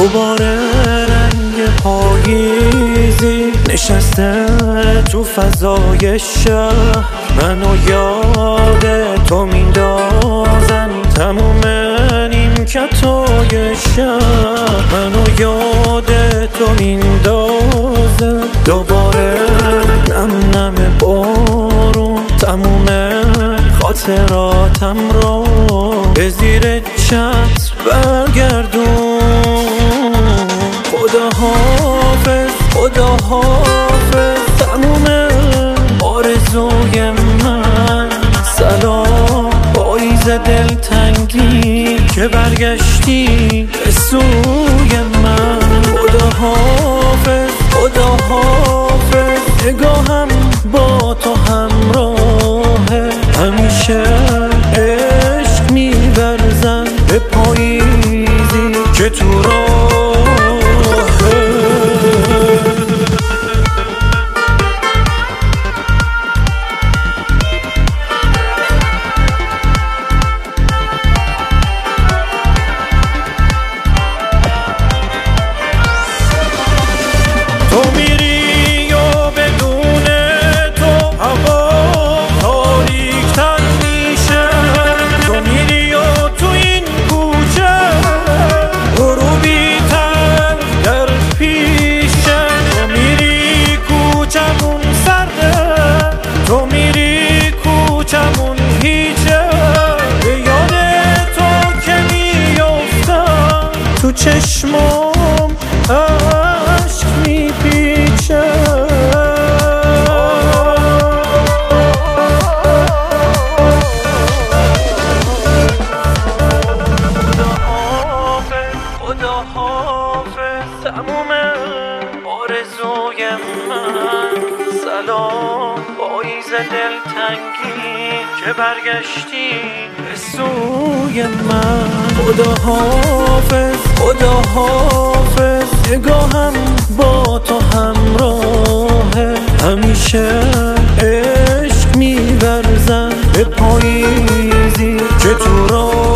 دوباره رنگ پاییزی نشسته تو فضای شهر، منو یاد تو میندازن تموم نیمکتای شهر، منو یاد تو میندازه دوباره نم نم بارون تموم خاطراتم رو به زیر چتر برگردون. خدا حافظ خدا حافظ تموم آرزوی من، سلام پاییز دلتنگی که برگشتی به سوی من. خدا حافظ خدا حافظ نگاهم با تو همراهه، همیشه عشق می‌ورزن به پاییزی که تو راهه. تو میری و بدون تو هوا تاریک‌تر میشه، تو میری و تو این کوچه غروبی‌تر در پیشه، تو میری کوچمون سرده، تو میری کوچمون هیچه، به یاد تو که میافتم تو چشمام عشق میپیچه. خدا حافظ تموم آرزوی من، سلام پاییز دلتنگی که برگشتی به سوی من. خدا حافظ خدا حافظ نگاهم با تو همراهه، همیشه عشق می‌ورزن به پاییزی که تو راه